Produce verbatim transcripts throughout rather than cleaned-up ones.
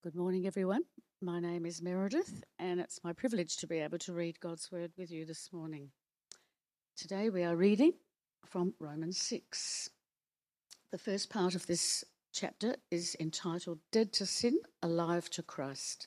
Good morning, everyone. My name is Meredith, and it's my privilege to be able to read God's Word with you this morning. Today we are reading from Romans six. The first part of this chapter is entitled Dead to Sin, Alive to Christ.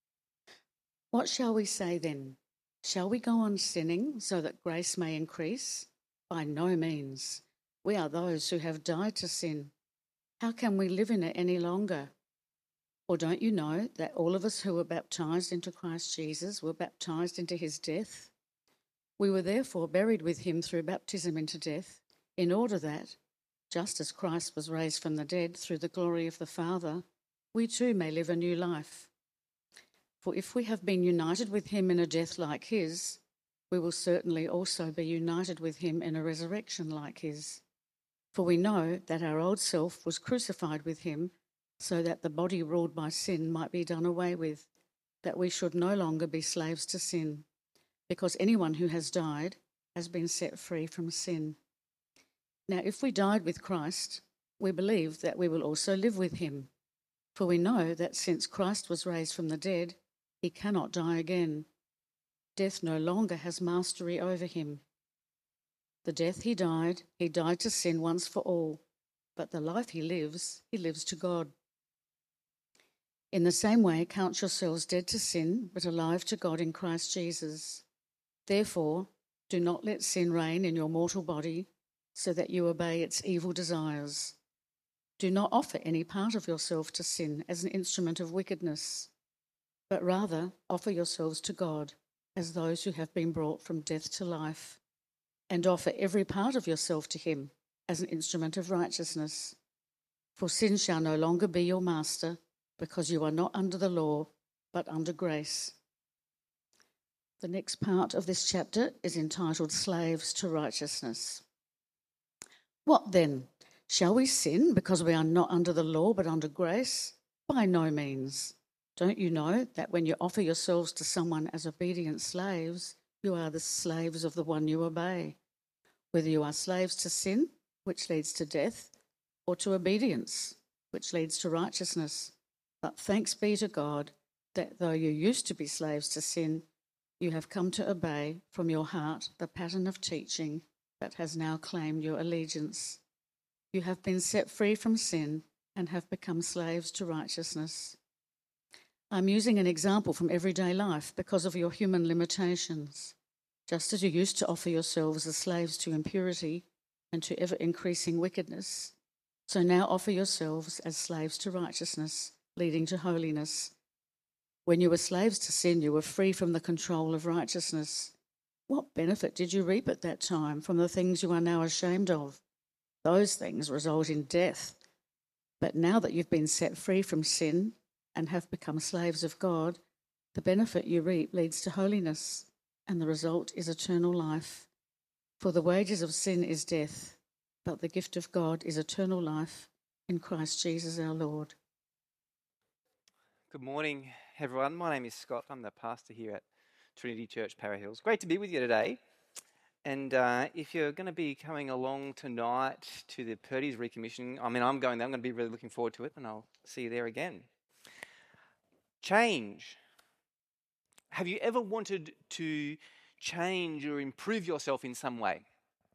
What shall we say then? Shall we go on sinning so that grace may increase? By no means. We are those who have died to sin. How can we live in it any longer? Or don't you know that all of us who were baptized into Christ Jesus were baptized into his death? We were therefore buried with him through baptism into death, in order that, just as Christ was raised from the dead through the glory of the Father, we too may live a new life. For if we have been united with him in a death like his, we will certainly also be united with him in a resurrection like his. For we know that our old self was crucified with him, so that the body ruled by sin might be done away with, that we should no longer be slaves to sin, because anyone who has died has been set free from sin. Now, if we died with Christ, we believe that we will also live with him, for we know that since Christ was raised from the dead, he cannot die again. Death no longer has mastery over him. The death he died, he died to sin once for all, but the life he lives, he lives to God. In the same way, count yourselves dead to sin, but alive to God in Christ Jesus. Therefore, do not let sin reign in your mortal body, so that you obey its evil desires. Do not offer any part of yourself to sin as an instrument of wickedness, but rather offer yourselves to God as those who have been brought from death to life, and offer every part of yourself to him as an instrument of righteousness. For sin shall no longer be your master, because you are not under the law, but under grace. The next part of this chapter is entitled Slaves to Righteousness. What then? Shall we sin because we are not under the law, but under grace? By no means. Don't you know that when you offer yourselves to someone as obedient slaves, you are the slaves of the one you obey, whether you are slaves to sin, which leads to death, or to obedience, which leads to righteousness. But thanks be to God that though you used to be slaves to sin, you have come to obey from your heart the pattern of teaching that has now claimed your allegiance. You have been set free from sin and have become slaves to righteousness. I'm using an example from everyday life because of your human limitations. Just as you used to offer yourselves as slaves to impurity and to ever-increasing wickedness, so now offer yourselves as slaves to righteousness, leading to holiness. When you were slaves to sin, you were free from the control of righteousness. What benefit did you reap at that time from the things you are now ashamed of? Those things result in death. But now that you've been set free from sin and have become slaves of God, the benefit you reap leads to holiness, and the result is eternal life. For the wages of sin is death, but the gift of God is eternal life in Christ Jesus our Lord. Good morning, everyone. My name is Scott. I'm the pastor here at Trinity Church, Para Hills. Great to be with you today. And uh, if you're going to be coming along tonight to the Purdy's recommissioning, I mean, I'm going there. I'm going to be really looking forward to it, and I'll see you there again. Change. Have you ever wanted to change or improve yourself in some way?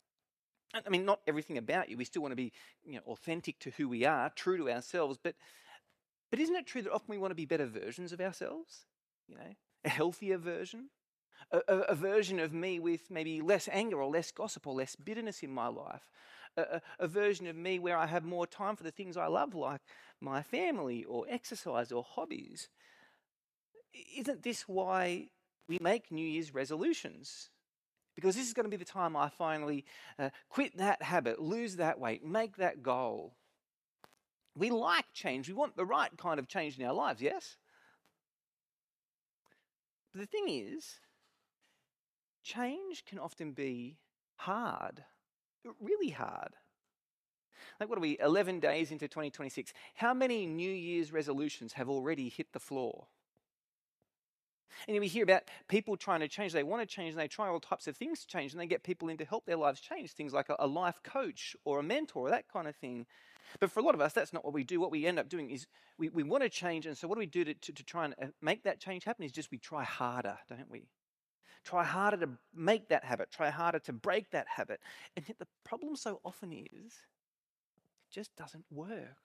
I mean, not everything about you. We still want to be, you know, authentic to who we are, true to ourselves, but But isn't it true that often we want to be better versions of ourselves? You know, a healthier version, a, a, a version of me with maybe less anger or less gossip or less bitterness in my life, a, a, a version of me where I have more time for the things I love, like my family or exercise or hobbies. Isn't this why we make New Year's resolutions? Because this is going to be the time I finally uh, quit that habit, lose that weight, make that goal. We like change. We want the right kind of change in our lives, yes? But the thing is, change can often be hard, really hard. Like, what are we, eleven days into twenty twenty-six? How many New Year's resolutions have already hit the floor? And we hear about people trying to change. They want to change, and they try all types of things to change, and they get people in to help their lives change, things like a, a life coach or a mentor, or that kind of thing. But for a lot of us, that's not what we do. What we end up doing is we, we want to change, and so what do we do to, to, to try and uh, make that change happen is just we try harder, don't we? Try harder to make that habit, try harder to break that habit. And yet the problem so often is it just doesn't work.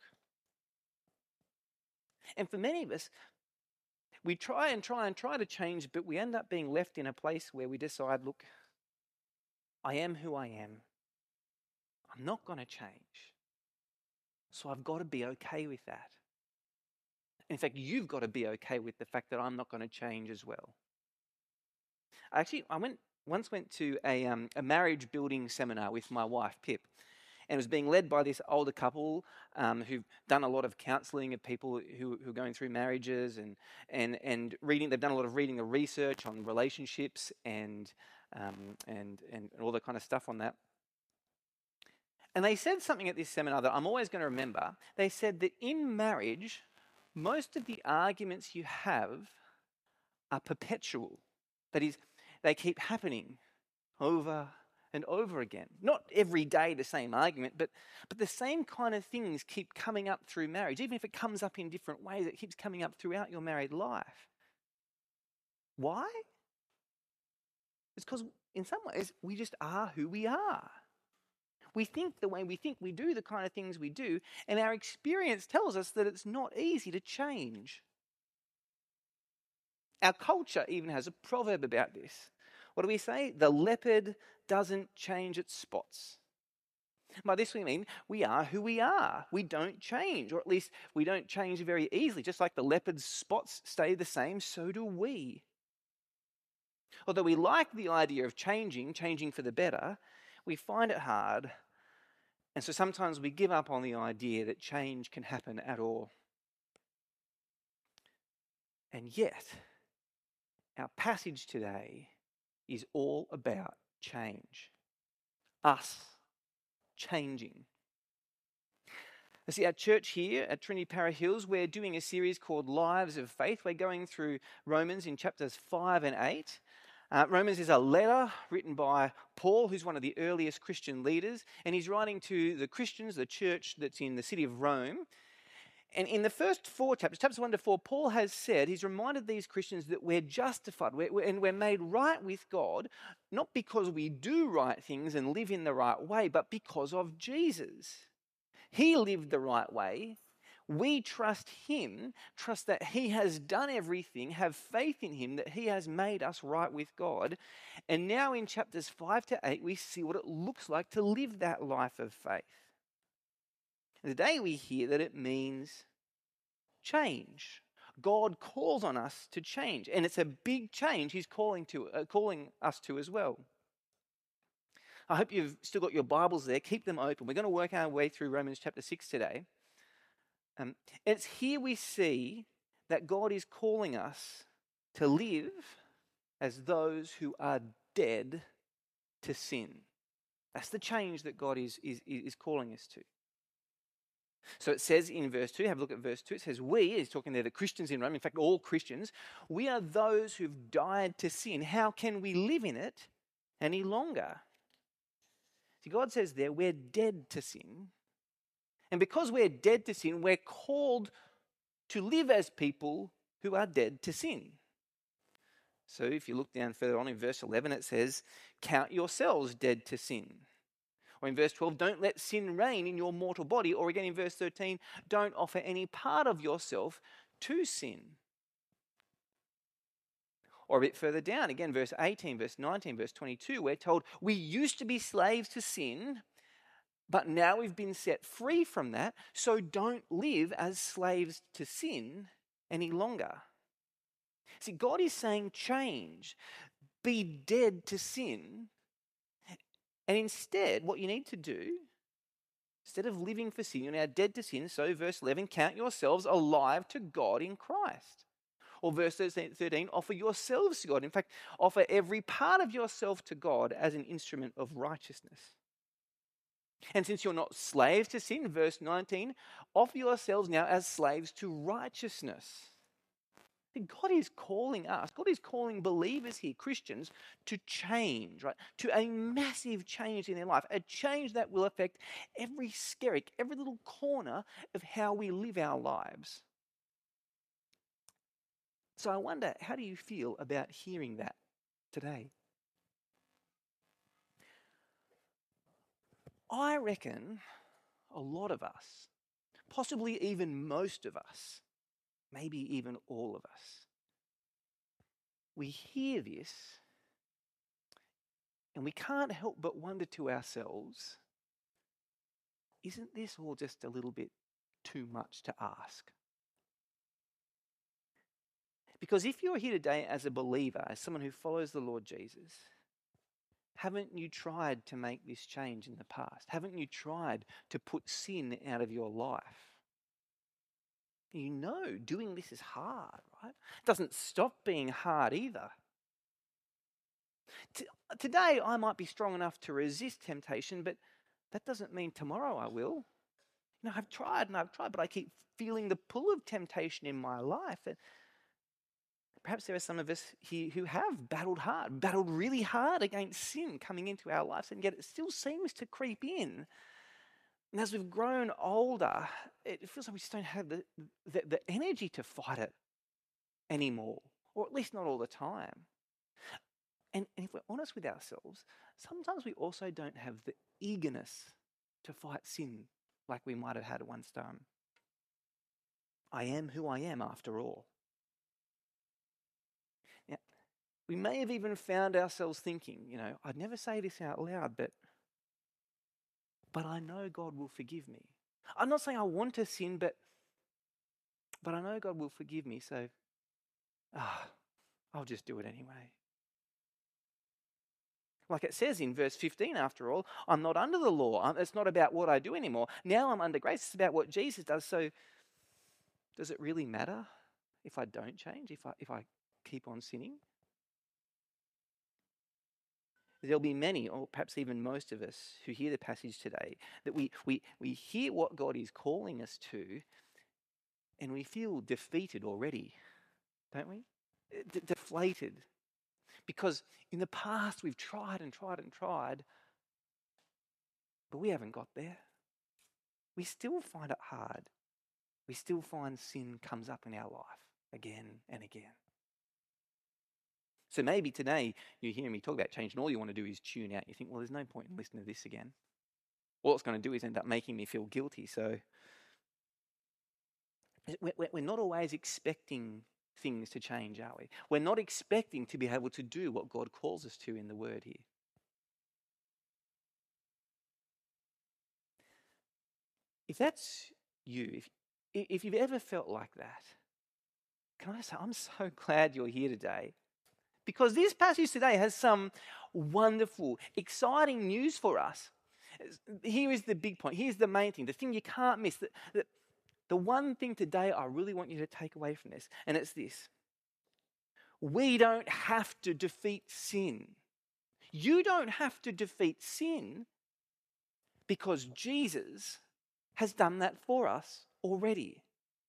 And for many of us, we try and try and try to change, but we end up being left in a place where we decide, look, I am who I am. I'm not going to change. So I've got to be okay with that. In fact, you've got to be okay with the fact that I'm not going to change as well. Actually, I went once went to a, um, a marriage building seminar with my wife, Pip. And it was being led by this older couple um, who've done a lot of counselling of people who, who are going through marriages and, and, and reading. They've done a lot of reading and research on relationships and, um, and, and all the kind of stuff on that. And they said something at this seminar that I'm always going to remember. They said that in marriage, most of the arguments you have are perpetual. That is, they keep happening over and over again. Not every day the same argument, but, but the same kind of things keep coming up through marriage. Even if it comes up in different ways, it keeps coming up throughout your married life. Why? It's because in some ways we just are who we are. We think the way we think, we do the kind of things we do, and our experience tells us that it's not easy to change. Our culture even has a proverb about this. What do we say? The leopard doesn't change its spots. By this we mean we are who we are. We don't change, or at least we don't change very easily. Just like the leopard's spots stay the same, so do we. Although we like the idea of changing, changing for the better, we find it hard, and so sometimes we give up on the idea that change can happen at all. And yet, our passage today is all about change. Us changing. You see, our church here at Trinity Para Hills, we're doing a series called Lives of Faith. We're going through Romans in chapters five and eight. Uh, Romans is a letter written by Paul, who's one of the earliest Christian leaders, and he's writing to the Christians, the church that's in the city of Rome. And in the first four chapters, chapters one to four, Paul has said, he's reminded these Christians that we're justified we're, we're, and we're made right with God, not because we do right things and live in the right way, but because of Jesus. He lived the right way. We trust him, trust that he has done everything, have faith in him, that he has made us right with God. And now in chapters five to eight, we see what it looks like to live that life of faith. And today we hear that it means change. God calls on us to change, and it's a big change he's calling to, uh, calling us to as well. I hope you've still got your Bibles there. Keep them open. We're going to work our way through Romans chapter six today. Um, it's here we see that God is calling us to live as those who are dead to sin. That's the change that God is, is, is calling us to. So it says in verse two, have a look at verse two, it says, we, he's talking there, the Christians in Rome, in fact, all Christians, we are those who've died to sin. How can we live in it any longer? See, God says there, we're dead to sin. And because we're dead to sin, we're called to live as people who are dead to sin. So if you look down further on in verse eleven, it says, count yourselves dead to sin. Or in verse twelve, don't let sin reign in your mortal body. Or again in verse thirteen, don't offer any part of yourself to sin. Or a bit further down, again, verse eighteen, verse nineteen, verse twenty-two, we're told we used to be slaves to sin, but now we've been set free from that, so don't live as slaves to sin any longer. See, God is saying change. Be dead to sin. And instead, what you need to do, instead of living for sin, you're now dead to sin. So verse eleven, count yourselves alive to God in Christ. Or verse thirteen, offer yourselves to God. In fact, offer every part of yourself to God as an instrument of righteousness. And since you're not slaves to sin, verse nineteen, offer yourselves now as slaves to righteousness. God is calling us, God is calling believers here, Christians, to change, right? To a massive change in their life, a change that will affect every skerrick, every little corner of how we live our lives. So I wonder, how do you feel about hearing that today? I reckon a lot of us, possibly even most of us, maybe even all of us, we hear this and we can't help but wonder to ourselves, isn't this all just a little bit too much to ask? Because if you're here today as a believer, as someone who follows the Lord Jesus, haven't you tried to make this change in the past? Haven't you tried to put sin out of your life? You know doing this is hard, right? It doesn't stop being hard either. T- today I might be strong enough to resist temptation, but that doesn't mean tomorrow I will. You know, I've tried and I've tried, but I keep feeling the pull of temptation in my life. And perhaps there are some of us here who have battled hard, battled really hard against sin coming into our lives, and yet it still seems to creep in. And as we've grown older, it feels like we just don't have the, the, the energy to fight it anymore, or at least not all the time. And, and if we're honest with ourselves, sometimes we also don't have the eagerness to fight sin like we might have had at one time. I am who I am after all. Now, we may have even found ourselves thinking, you know, I'd never say this out loud, but but I know God will forgive me. I'm not saying I want to sin, but but I know God will forgive me, so ah, I'll just do it anyway. Like it says in verse fifteen, after all, I'm not under the law. It's not about what I do anymore. Now I'm under grace. It's about what Jesus does. So does it really matter if I don't change, if I if I keep on sinning? There'll be many, or perhaps even most of us, who hear the passage today, that we, we, we hear what God is calling us to, and we feel defeated already, don't we? D- deflated. Because in the past we've tried and tried and tried, but we haven't got there. We still find it hard. We still find sin comes up in our life again and again. So maybe today you hear me talk about change and all you want to do is tune out. You think, well, there's no point in listening to this again. All it's going to do is end up making me feel guilty. So we're not always expecting things to change, are we? We're not expecting to be able to do what God calls us to in the Word here. If that's you, if, if you've ever felt like that, can I say, I'm so glad you're here today. Because this passage today has some wonderful, exciting news for us. Here is the big point. Here's the main thing, the thing you can't miss. The, the, the one thing today I really want you to take away from this, and it's this. We don't have to defeat sin. You don't have to defeat sin because Jesus has done that for us already.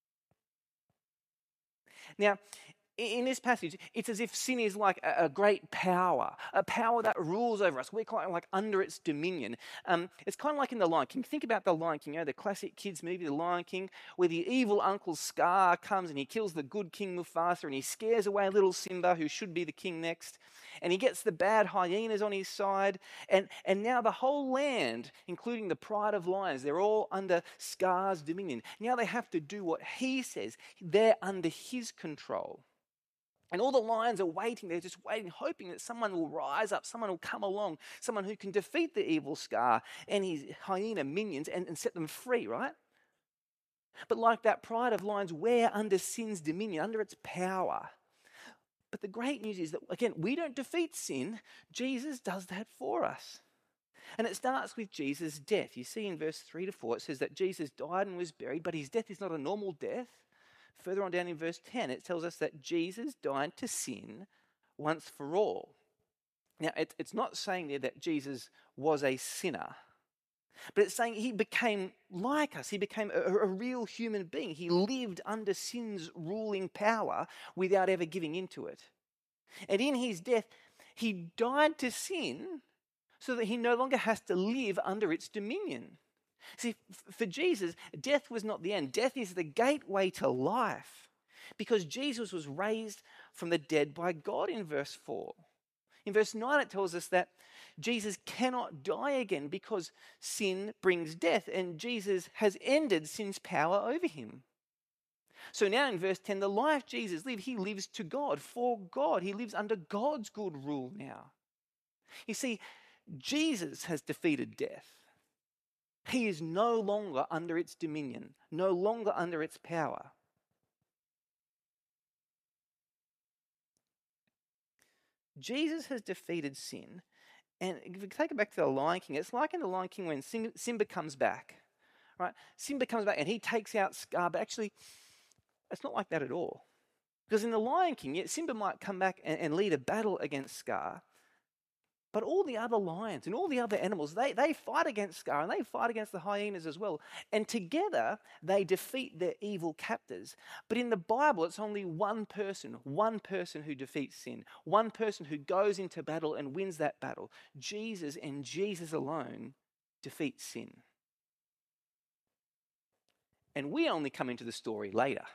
Now, in this passage, it's as if sin is like a great power, a power that rules over us. We're kind of like under its dominion. Um, it's kind of like in The Lion King. Think about The Lion King, you know, the classic kids movie, The Lion King, where the evil Uncle Scar comes and he kills the good King Mufasa and he scares away little Simba, who should be the king next, and he gets the bad hyenas on his side, and, and now the whole land, including the pride of lions, they're all under Scar's dominion. Now they have to do what he says. They're under his control. And all the lions are waiting, they're just waiting, hoping that someone will rise up, someone will come along, someone who can defeat the evil Scar and his hyena minions and, and set them free, right? But like that pride of lions, we're under sin's dominion, under its power. But the great news is that, again, we don't defeat sin. Jesus does that for us. And it starts with Jesus' death. You see in verse three to four, it says that Jesus died and was buried, but his death is not a normal death. Further on down in verse ten, it tells us that Jesus died to sin once for all. Now, it, it's not saying there that Jesus was a sinner. But it's saying he became like us. He became a, a real human being. He lived under sin's ruling power without ever giving into it. And in his death, he died to sin so that he no longer has to live under its dominion. See, f- for Jesus, death was not the end. Death is the gateway to life because Jesus was raised from the dead by God in verse four. In verse nine, it tells us that Jesus cannot die again because sin brings death, and Jesus has ended sin's power over him. So now in verse ten, the life Jesus lived, he lives to God, for God. He lives under God's good rule now. You see, Jesus has defeated death. He is no longer under its dominion, no longer under its power. Jesus has defeated sin. And if we take it back to the Lion King, it's like in the Lion King when Simba comes back, right? Simba comes back and he takes out Scar, but actually, it's not like that at all. Because in the Lion King, yeah, Simba might come back and, and lead a battle against Scar, but all the other lions and all the other animals, they, they fight against Scar and they fight against the hyenas as well. And together, they defeat their evil captors. But in the Bible, it's only one person, one person who defeats sin, one person who goes into battle and wins that battle. Jesus and Jesus alone defeats sin. And we only come into the story later.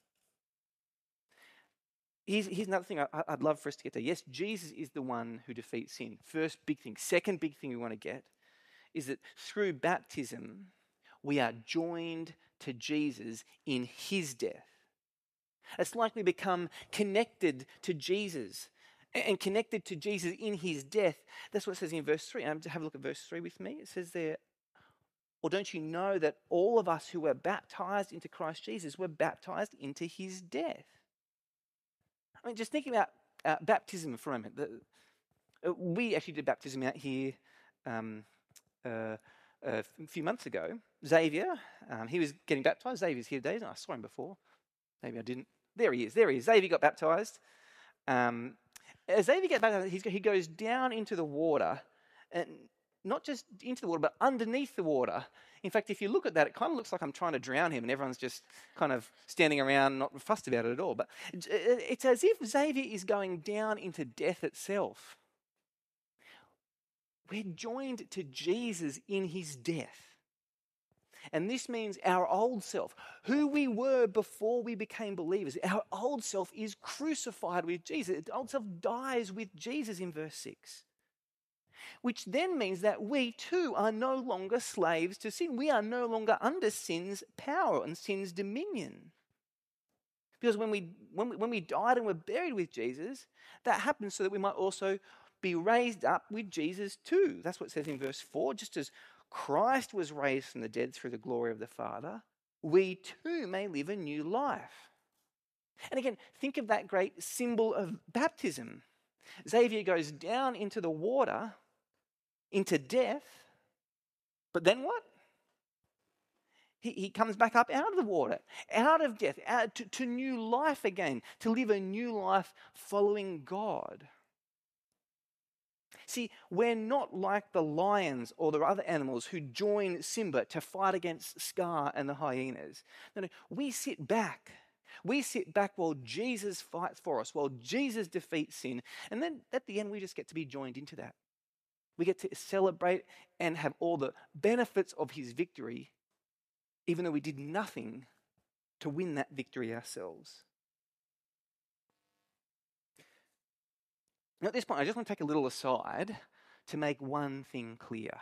Here's, here's another thing I, I'd love for us to get to. Yes, Jesus is the one who defeats sin. First big thing. Second big thing we want to get is that through baptism, we are joined to Jesus in his death. It's like we become connected to Jesus and connected to Jesus in his death. That's what it says in verse three. Um, have a look at verse three with me. It says there, or don't you know that all of us who were baptized into Christ Jesus were baptized into his death? I mean, just thinking about uh, baptism for a moment. The, uh, we actually did baptism out here um, uh, a few months ago. Xavier, um, he was getting baptized. Xavier's here today. I saw him before. Maybe I didn't. There he is. There he is. Xavier got baptized. Um, as Xavier gets baptized, he's, he goes down into the water, and not just into the water, but underneath the water. In fact, if you look at that, it kind of looks like I'm trying to drown him and everyone's just kind of standing around, not fussed about it at all. But it's as if Xavier is going down into death itself. We're joined to Jesus in his death. And this means our old self, who we were before we became believers, our old self is crucified with Jesus. The old self dies with Jesus in verse six. Which then means that we too are no longer slaves to sin. We are no longer under sin's power and sin's dominion. Because when we, when we, when we died and were buried with Jesus, that happens so that we might also be raised up with Jesus too. That's what it says in verse four. Just as Christ was raised from the dead through the glory of the Father, we too may live a new life. And again, think of that great symbol of baptism. Xavier goes down into the water, into death, but then what? He, he comes back up out of the water, out of death, out to, to new life again, to live a new life following God. See, we're not like the lions or the other animals who join Simba to fight against Scar and the hyenas. No, no, we sit back. We sit back while Jesus fights for us, while Jesus defeats sin, and then at the end we just get to be joined into that. We get to celebrate and have all the benefits of his victory, even though we did nothing to win that victory ourselves. Now, at this point, I just want to take a little aside to make one thing clear.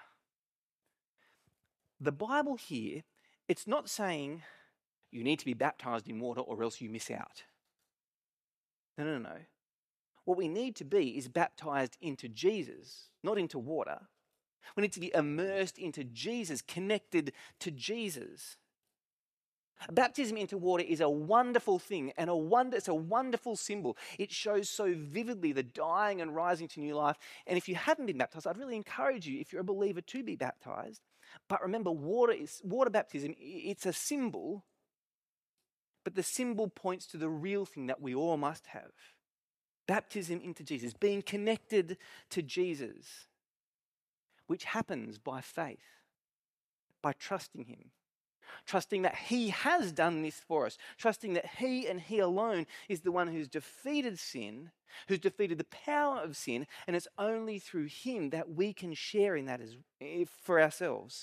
The Bible here, it's not saying you need to be baptized in water or else you miss out. No, no, no. What we need to be is baptized into Jesus, not into water. We need to be immersed into Jesus, connected to Jesus. Baptism into water is a wonderful thing, and a wonder, it's a wonderful symbol. It shows so vividly the dying and rising to new life. And if you haven't been baptized, I'd really encourage you, if you're a believer, to be baptized. But remember, water is water baptism, it's a symbol, but the symbol points to the real thing that we all must have. Baptism into Jesus, being connected to Jesus, which happens by faith. by trusting him. Trusting that he has done this for us. Trusting that he and he alone is the one who's defeated sin, who's defeated the power of sin, and it's only through him that we can share in that as, for ourselves.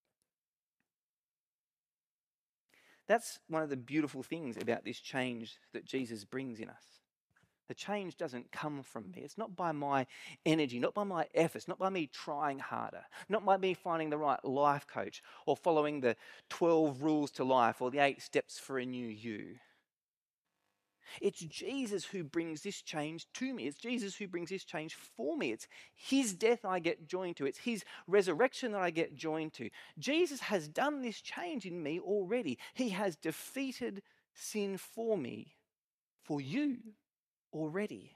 That's one of the beautiful things about this change that Jesus brings in us. The change doesn't come from me. It's not by my energy, not by my efforts, not by me trying harder, not by me finding the right life coach or following the twelve rules to life or the eight steps for a new you. It's Jesus who brings this change to me. It's Jesus who brings this change for me. It's his death I get joined to. It's his resurrection that I get joined to. Jesus has done this change in me already. He has defeated sin for me, for you. Already.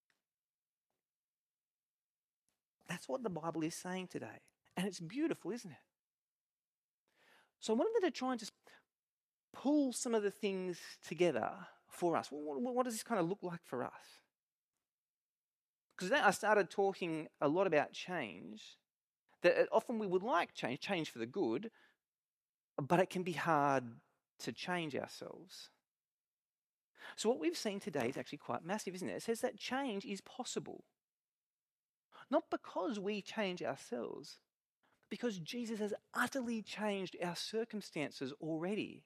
That's what the Bible is saying today. And it's beautiful, isn't it? So I wanted to try and just pull some of the things together for us. What, what, what does this kind of look like for us? Because then I started talking a lot about change, that often we would like change, change for the good, but it can be hard to change ourselves. So what we've seen today is actually quite massive, isn't it? It says that change is possible. Not because we change ourselves, but because Jesus has utterly changed our circumstances already.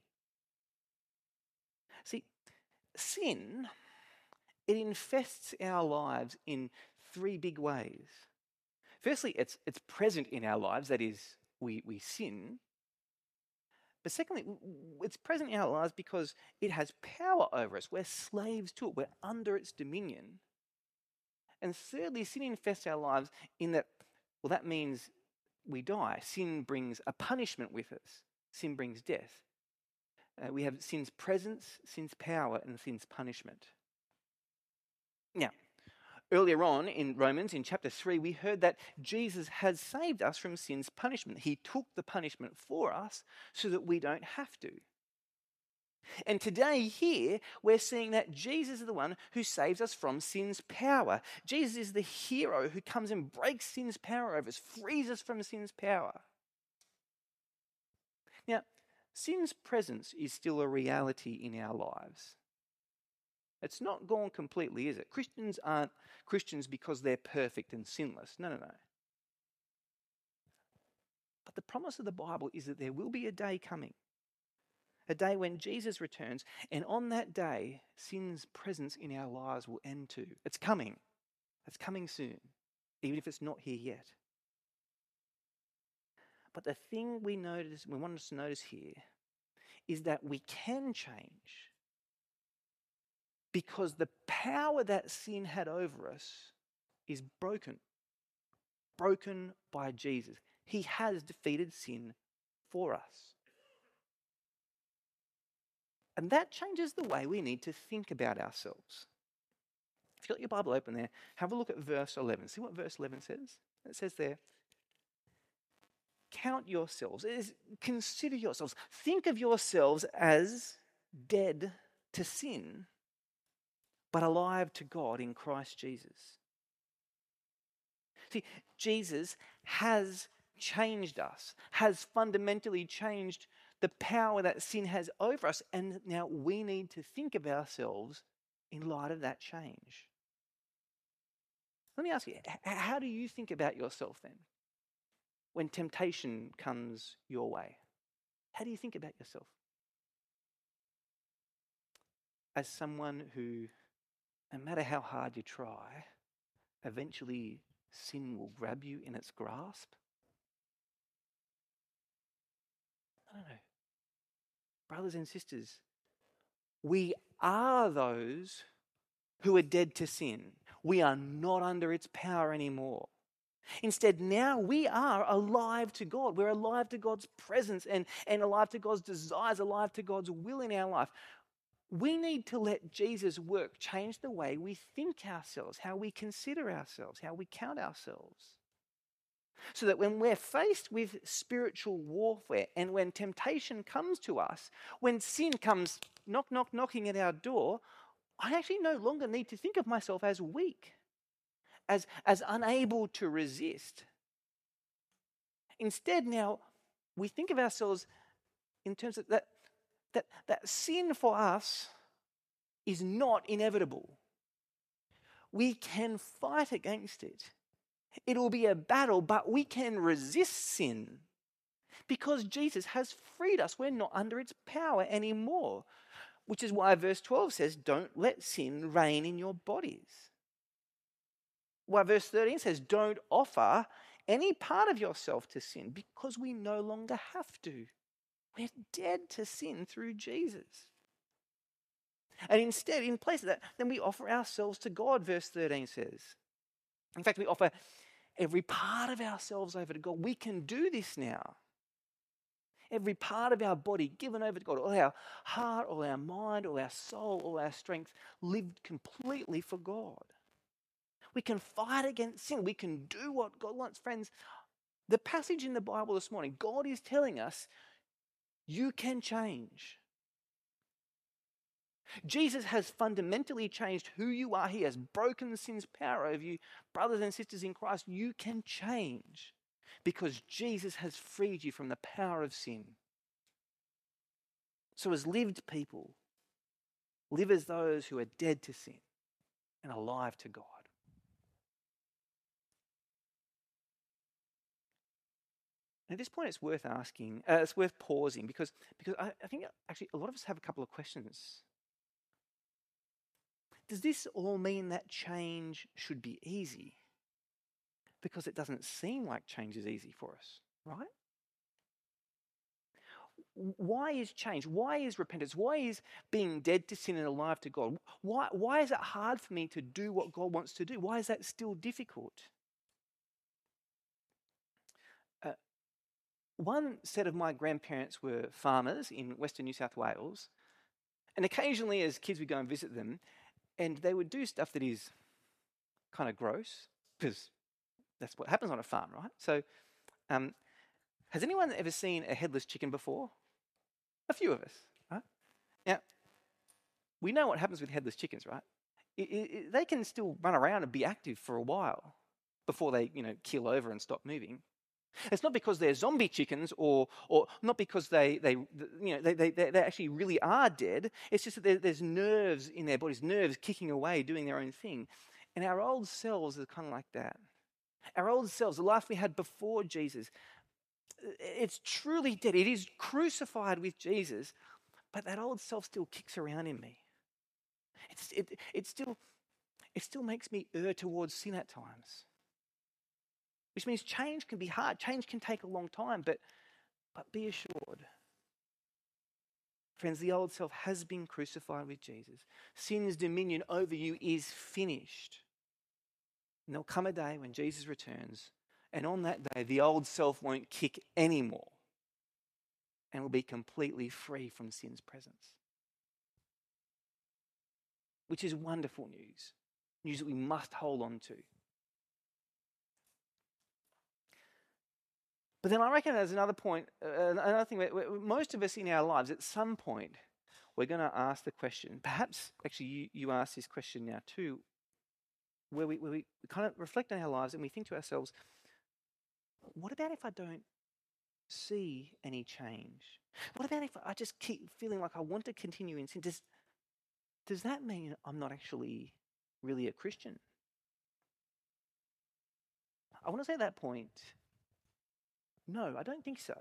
See, sin, it infests our lives in three big ways. Firstly, it's, it's present in our lives, that is, we, we sin. But secondly, it's present in our lives because it has power over us. We're slaves to it. We're under its dominion. And thirdly, sin infests our lives in that, well, that means we die. Sin brings a punishment with us. Sin brings death. Uh, we have sin's presence, sin's power, and sin's punishment. Now, earlier on in Romans, in chapter three, we heard that Jesus has saved us from sin's punishment. He took the punishment for us so that we don't have to. And today here, we're seeing that Jesus is the one who saves us from sin's power. Jesus is the hero who comes and breaks sin's power over us, frees us from sin's power. Now, sin's presence is still a reality in our lives. It's not gone completely, is it? Christians aren't Christians because they're perfect and sinless. No, no, no. But the promise of the Bible is that there will be a day coming, a day when Jesus returns, and on that day, sin's presence in our lives will end too. It's coming. It's coming soon, even if it's not here yet. But the thing we notice, we want us to notice here, is that we can change. Because the power that sin had over us is broken. Broken by Jesus. He has defeated sin for us. And that changes the way we need to think about ourselves. If you've got your Bible open there, have a look at verse eleven. See what verse eleven says? It says there, count yourselves. It is, consider yourselves. Think of yourselves as dead to sin, but alive to God in Christ Jesus. See, Jesus has changed us, has fundamentally changed the power that sin has over us, and now we need to think of ourselves in light of that change. Let me ask you, how do you think about yourself then? When temptation comes your way, how do you think about yourself? As someone who, no matter how hard you try, eventually sin will grab you in its grasp? I don't know. Brothers and sisters, we are those who are dead to sin. We are not under its power anymore. Instead, now we are alive to God. We're alive to God's presence and, and alive to God's desires, alive to God's will in our life. We need to let Jesus' work change the way we think ourselves, how we consider ourselves, how we count ourselves. So that when we're faced with spiritual warfare and when temptation comes to us, when sin comes knock, knock, knocking at our door, I actually no longer need to think of myself as weak, as, as unable to resist. Instead, now, we think of ourselves in terms of that, that, that sin for us is not inevitable. We can fight against it. It will be a battle, but we can resist sin because Jesus has freed us. We're not under its power anymore, which is why verse twelve says, don't let sin reign in your bodies. Why verse thirteen says, don't offer any part of yourself to sin because we no longer have to. We're dead to sin through Jesus. And instead, in place of that, then we offer ourselves to God, verse thirteen says. In fact, we offer every part of ourselves over to God. We can do this now. Every part of our body given over to God, all our heart, all our mind, all our soul, all our strength, lived completely for God. We can fight against sin. We can do what God wants. Friends, the passage in the Bible this morning, God is telling us, you can change. Jesus has fundamentally changed who you are. He has broken sin's power over you. Brothers and sisters in Christ, you can change because Jesus has freed you from the power of sin. So as lived people, live as those who are dead to sin and alive to God. At this point, it's worth asking, uh, it's worth pausing because, because I, I think actually a lot of us have a couple of questions. Does this all mean that change should be easy? Because it doesn't seem like change is easy for us, right? Why is change? Why is repentance? Why is being dead to sin and alive to God? Why, why is it hard for me to do what God wants to do? Why is that still difficult? Uh, one set of my grandparents were farmers in Western New South Wales, and occasionally as kids we'd go and visit them, and they would do stuff that is kind of gross, because that's what happens on a farm, right? So, um, has anyone ever seen a headless chicken before? A few of us, right? Now, we know what happens with headless chickens, right? It, it, it, they can still run around and be active for a while before they, you know, keel over and stop moving. It's not because they're zombie chickens, or or not because they they you know they they they actually really are dead. It's just that there, there's nerves in their bodies, nerves kicking away, doing their own thing. And our old selves are kind of like that. Our old selves, the life we had before Jesus, it's truly dead. It is crucified with Jesus, but that old self still kicks around in me. It's it it still it still makes me err towards sin at times. Which means change can be hard. Change can take a long time, but, but be assured. Friends, the old self has been crucified with Jesus. Sin's dominion over you is finished. And there'll come a day when Jesus returns, and on that day, the old self won't kick anymore and will be completely free from sin's presence. Which is wonderful news. News that we must hold on to. But then I reckon there's another point, uh, another thing, where, where most of us in our lives, at some point, we're going to ask the question, perhaps actually you, you ask this question now too, where we, where we kind of reflect on our lives and we think to ourselves, what about if I don't see any change? What about if I just keep feeling like I want to continue in sin? Does, does that mean I'm not actually really a Christian? I want to say at that point, no, I don't think so.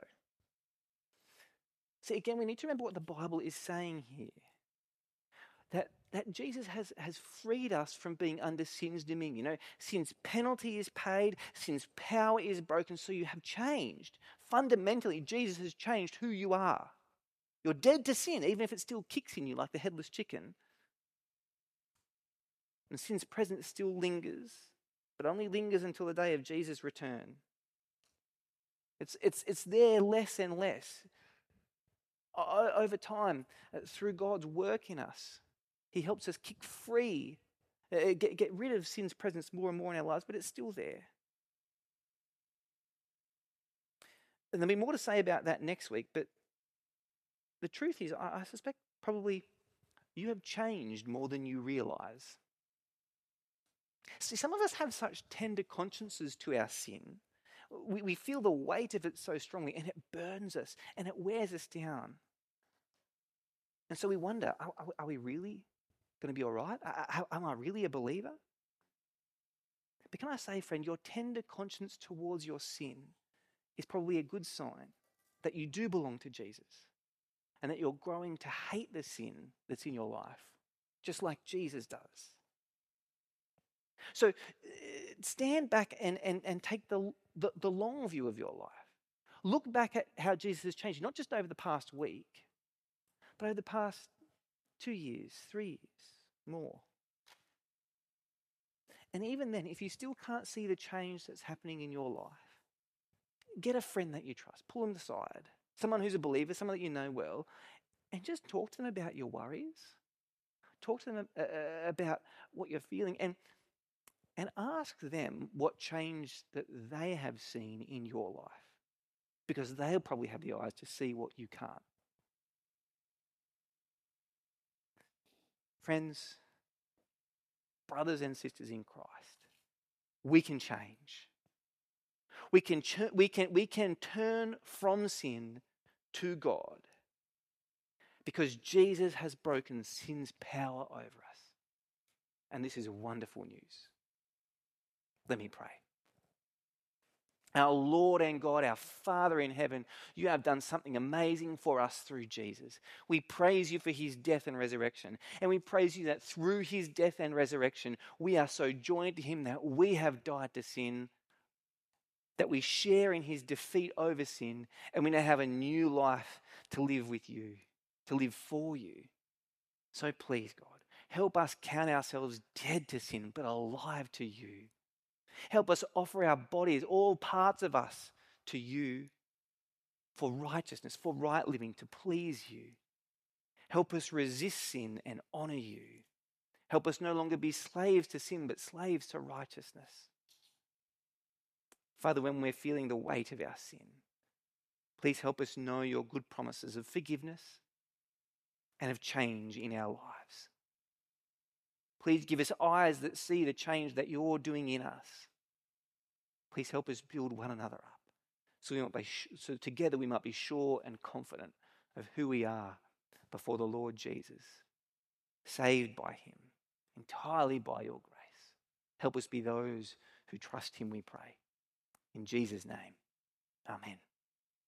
See, again, we need to remember what the Bible is saying here. That, that Jesus has, has freed us from being under sin's dominion. You know, sin's penalty is paid, sin's power is broken, so you have changed. Fundamentally, Jesus has changed who you are. You're dead to sin, even if it still kicks in you like the headless chicken. And sin's presence still lingers, but only lingers until the day of Jesus' return. It's, it's, it's there less and less. O- over time, uh, through God's work in us, He helps us kick free, uh, get, get rid of sin's presence more and more in our lives, but it's still there. And there'll be more to say about that next week, but the truth is, I, I suspect probably you have changed more than you realize. See, some of us have such tender consciences to our sin. We, we feel the weight of it so strongly, and it burns us and it wears us down. And so we wonder, are, are, are we really going to be all right? Are, am I really a believer? But can I say, friend, your tender conscience towards your sin is probably a good sign that you do belong to Jesus and that you're growing to hate the sin that's in your life, just like Jesus does. So uh, stand back and, and, and take the, the, the long view of your life. Look back at how Jesus has changed, not just over the past week, but over the past two years, three years, more. And even then, if you still can't see the change that's happening in your life, get a friend that you trust, pull them aside, someone who's a believer, someone that you know well, and just talk to them about your worries. Talk to them uh, about what you're feeling, and, and ask them what change that they have seen in your life, because they'll probably have the eyes to see what you can't. Friends, brothers and sisters in Christ, we can change. We can, ch- we can, we can turn from sin to God because Jesus has broken sin's power over us. And this is wonderful news. Let me pray. Our Lord and God, our Father in heaven, you have done something amazing for us through Jesus. We praise you for his death and resurrection. And we praise you that through his death and resurrection, we are so joined to him that we have died to sin, that we share in his defeat over sin, and we now have a new life to live with you, to live for you. So please, God, help us count ourselves dead to sin, but alive to you. Help us offer our bodies, all parts of us, to you for righteousness, for right living, to please you. Help us resist sin and honor you. Help us no longer be slaves to sin, but slaves to righteousness. Father, when we're feeling the weight of our sin, please help us know your good promises of forgiveness and of change in our lives. Please give us eyes that see the change that you're doing in us. Please help us build one another up so, we might be sh- so together we might be sure and confident of who we are before the Lord Jesus, saved by him, entirely by your grace. Help us be those who trust him, we pray. In Jesus' name, amen.